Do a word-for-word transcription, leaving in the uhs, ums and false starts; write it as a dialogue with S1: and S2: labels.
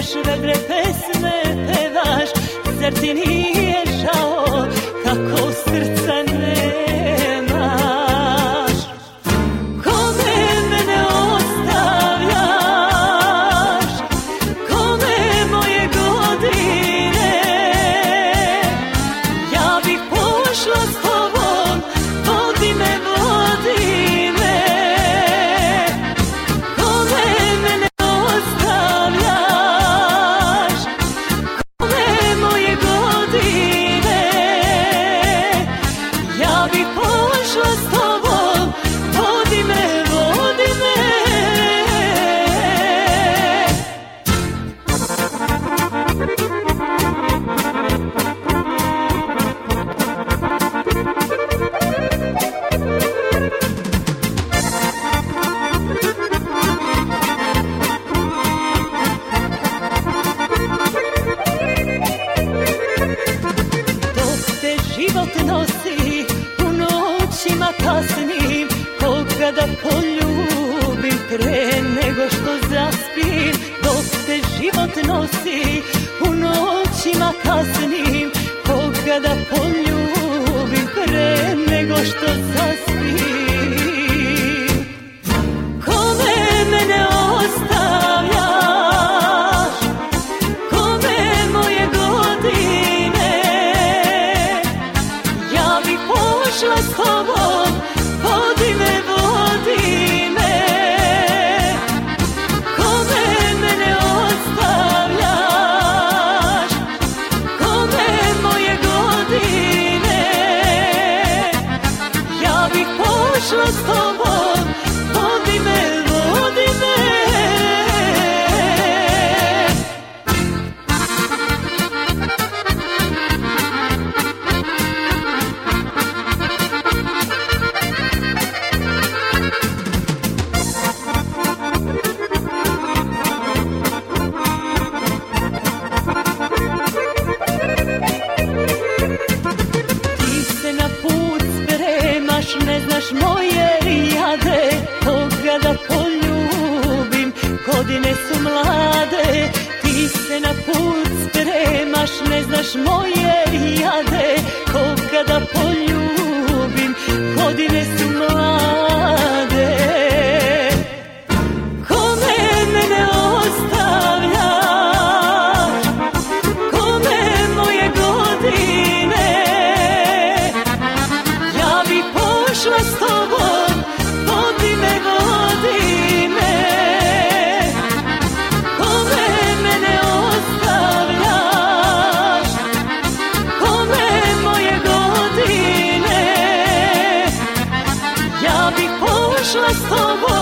S1: pevaš, vedre pesme pevaš, zar ti nije žao kako srca nemaš? Kome mene ostavljaš, kome moje godine, ja bih pošla s tobom, vodi me, vodi me. Kome mene ostavljaš, kome moje godine, ja bih pošla s tobom, vodi me, vodi me. Dok te život nosi u noćima kasnim, koga da poljubim pre nego što zaspim. Dok te život nosi u noćima kasnim, koga da poljubim pre nego što zaspim. Kome mene ostavljaš, kome moje godine, ja bih pošla s tobom, vodi me, vodi me. Kome mene ostavljaš, kome moje godine, ja bih pošla s tobom, vodi me, vodi me. Ti se na put spremaš, ne znaš moje jade, koga da poljubim, godine su mlade. Ti se na put spremaš, ne znaš moje jade, koga da poljubim, godine su mlade. Kome mene ostavljaš, kome moje godine, ja bih pošla s tobom, vodi me, vodi me. Kome mene ostavljaš, kome moje godine, ja bih pošla s tobom,